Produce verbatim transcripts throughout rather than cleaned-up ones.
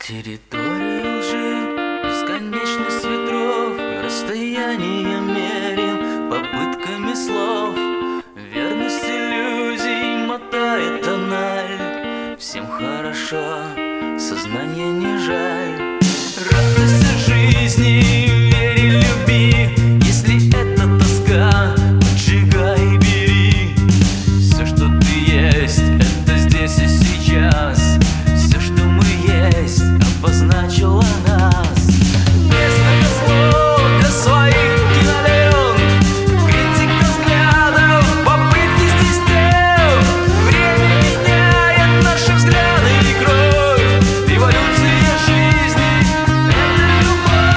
Территория лжи, бесконечность ветров, расстояние мерим попытками слов. Верность иллюзий мотает тональ. Всем хорошо, сознание не жаль. Радость от жизни, вере, люби. Если это тоска, поджигай и бери. Все, что ты есть, это здесь и сейчас. Все, что мы есть, обозначило нас. Несколько слов для своих кинолент, критика взглядов, попытки систем. Время меняет наши взгляды и кровь. Революция жизни — это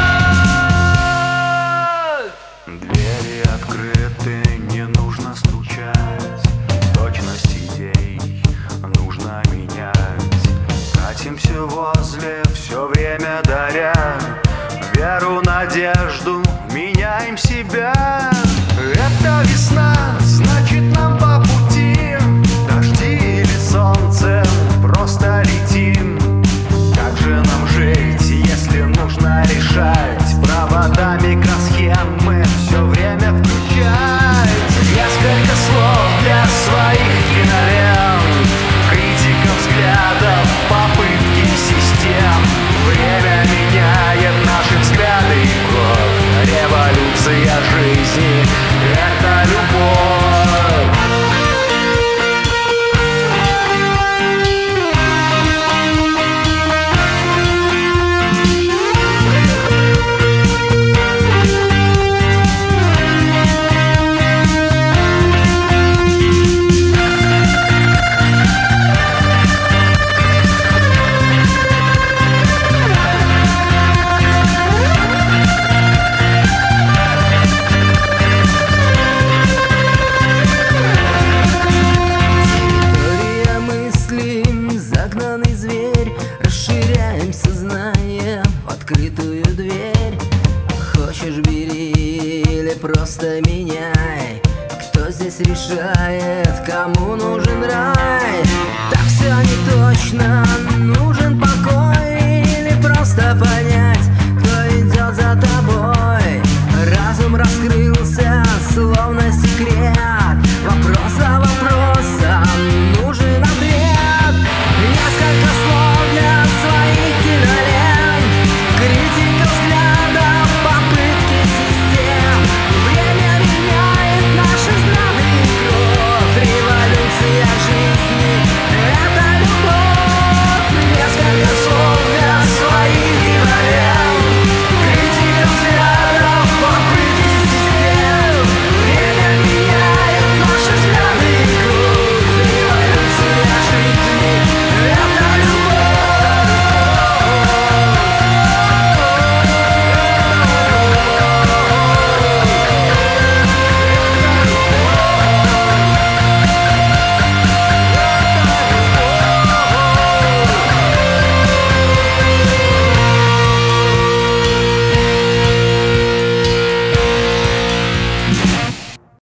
любовь. Двери открыты, не нужно стучать. Точность идей нужно менять. Катимся возле, все время даря веру, надежду, меняем себя. Это весна, значит нам по пути. Дожди или солнце, просто летим. Как же нам жить, если нужно решать? Провода, микросхемы все время включать. Несколько слов для своих кинолент, критика взглядов, попытки систем. Время меняет наши взгляды и кровь. Революция жизни — это любовь. Загнанный зверь, расширяем сознание в открытую дверь. Хочешь — бери или просто меняй. Кто здесь решает?